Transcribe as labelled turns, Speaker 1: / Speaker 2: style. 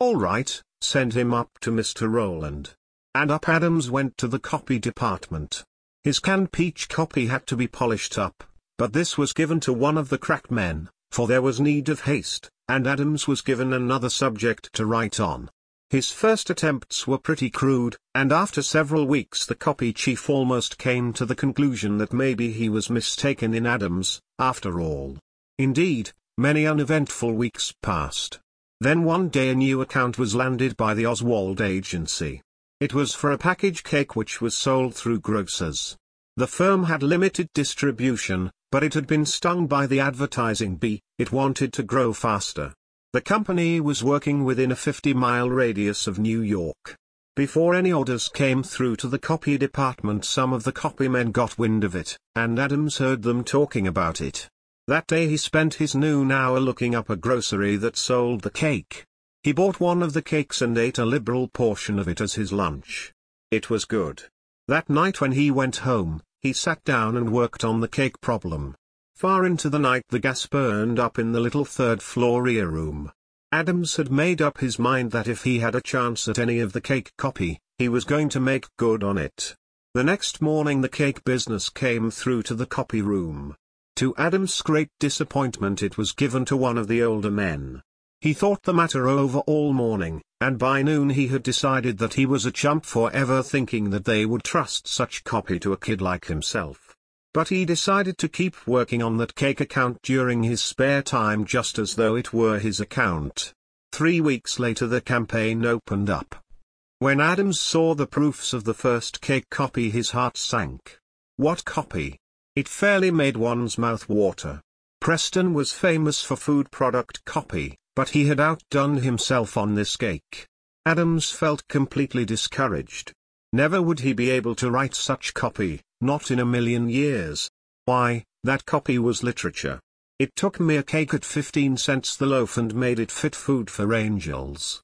Speaker 1: "All right, send him up to Mr. Rowland." And up Adams went to the copy department. His canned peach copy had to be polished up, but this was given to one of the crack men, for there was need of haste, and Adams was given another subject to write on. His first attempts were pretty crude, and after several weeks the copy chief almost came to the conclusion that maybe he was mistaken in Adams, after all. Indeed, many uneventful weeks passed. Then one day a new account was landed by the Oswald agency. It was for a package cake which was sold through grocers. The firm had limited distribution, but it had been stung by the advertising bee. It wanted to grow faster. The company was working within a 50-mile radius of New York. Before any orders came through to the copy department, some of the copymen got wind of it, and Adams heard them talking about it. That day he spent his noon hour looking up a grocery that sold the cake. He bought one of the cakes and ate a liberal portion of it as his lunch. It was good. That night when he went home, he sat down and worked on the cake problem. Far into the night the gas burned up in the little third-floor rear room. Adams had made up his mind that if he had a chance at any of the cake copy, he was going to make good on it. The next morning the cake business came through to the copy room. To Adams' great disappointment it was given to one of the older men. He thought the matter over all morning, and by noon he had decided that he was a chump for ever thinking that they would trust such copy to a kid like himself. But he decided to keep working on that cake account during his spare time just as though it were his account. 3 weeks later the campaign opened up. When Adams saw the proofs of the first cake copy his heart sank. What copy? It fairly made one's mouth water. Preston was famous for food product copy, but he had outdone himself on this cake. Adams felt completely discouraged. Never would he be able to write such copy, not in a million years. Why, that copy was literature. It took me a cake at 15 cents the loaf and made it fit food for angels.